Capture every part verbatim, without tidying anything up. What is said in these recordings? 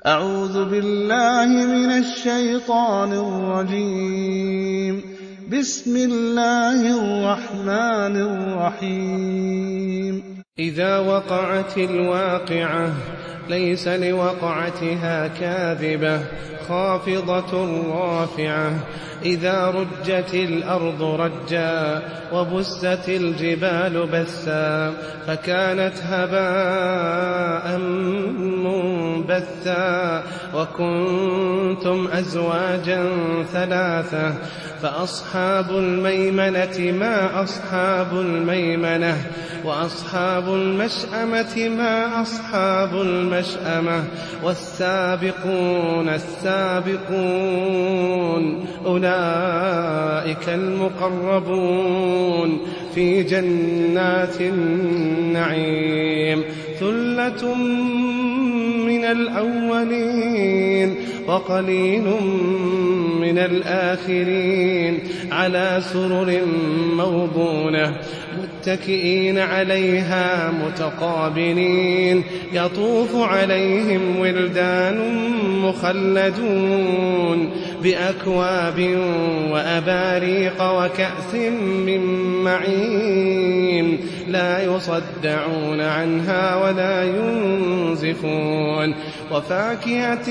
أعوذ بالله من الشيطان الرجيم. بسم الله الرحمن الرحيم. إذا وقعت الواقعة ليس لوقعتها كاذبة خافضة رافعة. إذا رجت الأرض رجا وبست الجبال بسا فكانت هباء منبثا وكنتم أزواجا ثلاثة فأصحاب الميمنة ما أصحاب الميمنة وأصحاب المشأمة ما أصحاب المشأمة والسابقون السابقون أولئك المقربون في جنات النعيم. ثلة من الأولين وقليل من الآخرين على سرر موضونة متكئين عليها متقابلين يطوف عليهم ولدان مخلدون بأكواب وأباريق وكأس من معين لا يصدعون عنها ولا ينزفون وفاكهة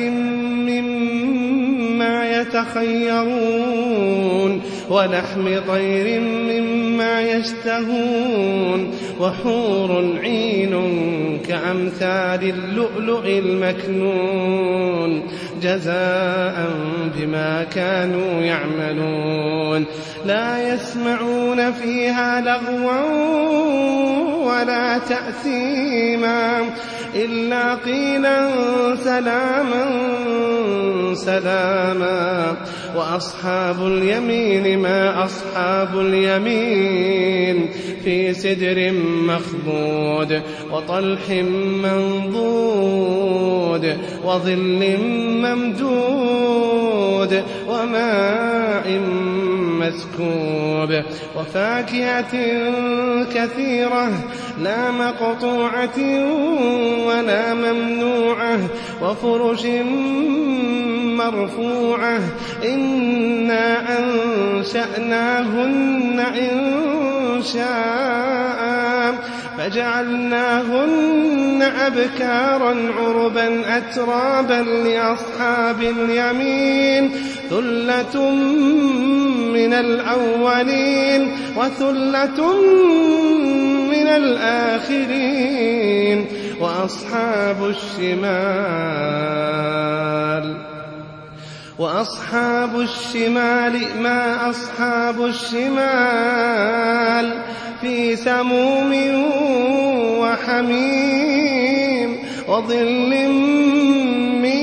مما يتخيرون ولحم طير مما يشتهون وحور عين كأمثال اللؤلؤ المكنون جزاء بما كانوا يعملون. لا يسمعون فيها لغوا ولا تأثيما إلا قيلا سلاما سلاما. وأصحاب اليمين ما أصحاب اليمين في سدر مخضود وطلح منضود وظل ممدود وماء مسكوب وفاكهة كثيرة لا مقطوعة ولا ممنوعة وفرش مرفوعة إنا أنشأناهن إنشاء فجعلناهن أبكارا عربا أترابا لأصحاب اليمين. ثلة من الأولين وثلة من الآخرين. وأصحاب الشمال وأصحاب الشمال ما أصحاب الشمال في سموم وحميم وظل من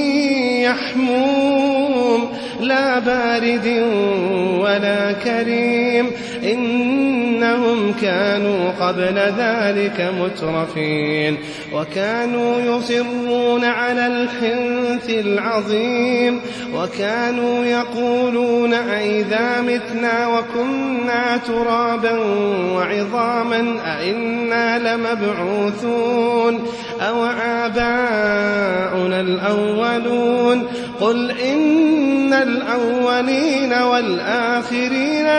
يحموم لا بارد ولا كريم إنهم كانوا قبل ذلك مترفين وكانوا يصرون على الحنث العظيم وكانوا يقولون أئذا متنا وكنا ترابا وعظاما أئنا لمبعوثون أو آباؤنا الأولون. قل إن الأولين والآخرين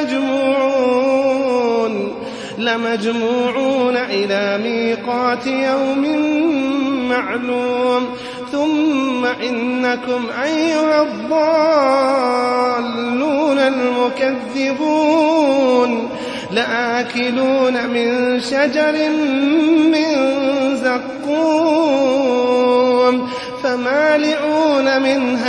لمجموعون لمجموعون إلى ميقات يوم معلوم. ثم إنكم أيها الضالون المكذبون لآكلون من شجر من زقوم فمالئون منها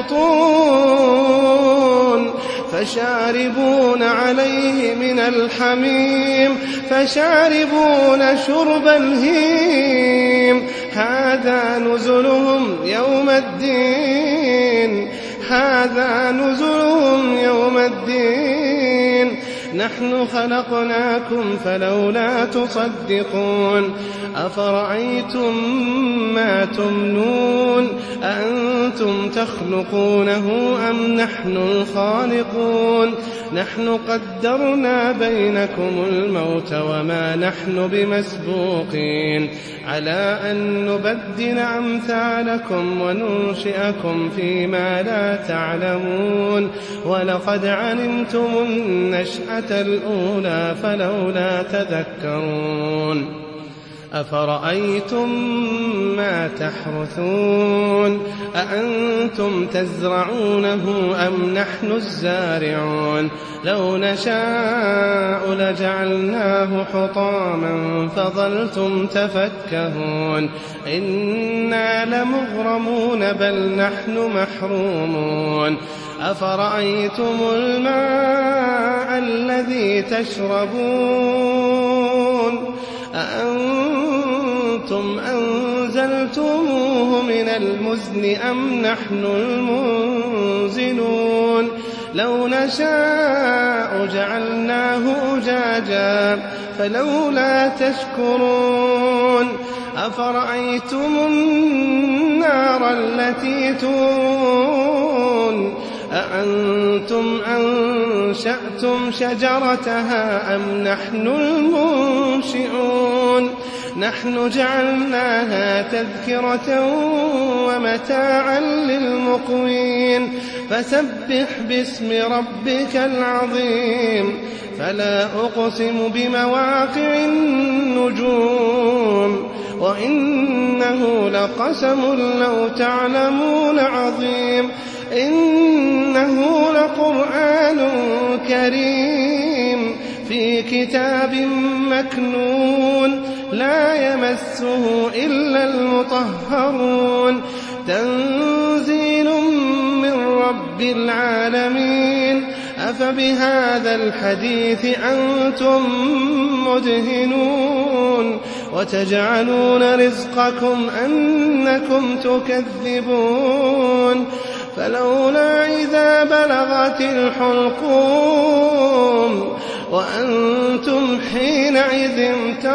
البطون فشاربون عليه من الحميم فشاربون شرب الهيم. هذا نزلهم يوم الدين هذا نزلهم يوم الدين. نحن خلقناكم فلولا تصدقون. أفرأيتم ما تمنون أأنتم تخلقونه أم نحن الخالقون نحن قدرنا بينكم الموت وما نحن بمسبوقين على أن نبدل أمثالكم وننشئكم فيما لا تعلمون ولقد علمتم النشأة الأولى فلولا تذكرون أفرأيتم ما تحرثون أأنتم تزرعونه أم نحن الزارعون لو نشاء لجعلناه حطاما فظلتم تفكهون إنا لمغرمون بل نحن محرومون أفرأيتم الماء الذي تشربون أأنتم أنزلتموه من المزن أم نحن المنزلون لو نشاء جعلناه أجاجا فلولا تشكرون أفرأيتم النار التي تورون أأنتم أنشأتم شجرتها أم نحن المنشئون نحن جعلناها تذكرة ومتاعا للمقوين فسبح باسم ربك العظيم فلا أقسم بمواقع النجوم وإنه لقسم لو تعلمون عظيم إنه لقرآن كريم في كتاب مكنون لا يمسه إلا المطهرون تنزيل من رب العالمين أفبهذا الحديث أنتم مدهنون وتجعلون رزقكم أنكم تكذبون فلولا إذا بلغت الحلقوم وأنتم حينئذ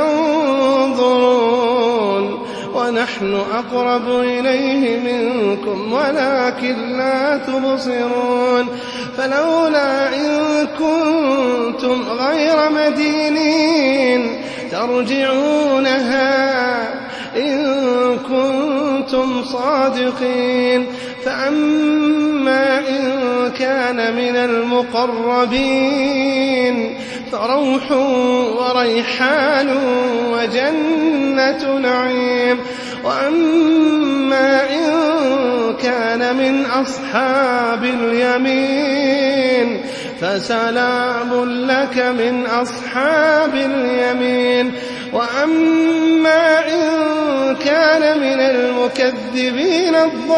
تنظرون ونحن أقرب إليه منكم ولكن لا تبصرون فلولا إن كنتم غير مدينين ترجعونها إن كنتم صادقين فأما إن كان من المقربين فروح وريحان وجنة نعيم وأما إن كان من أصحاب اليمين فسلام لك من أصحاب اليمين وأما إن كان من المكذبين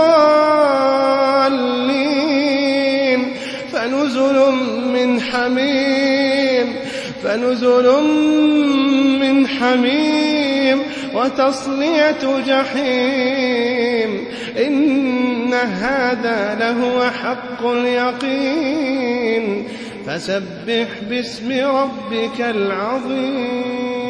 الضالين فنزل من حميم فنزل من حميم وتصلية جحيم إن هذا لهو حق اليقين فسبح باسم ربك العظيم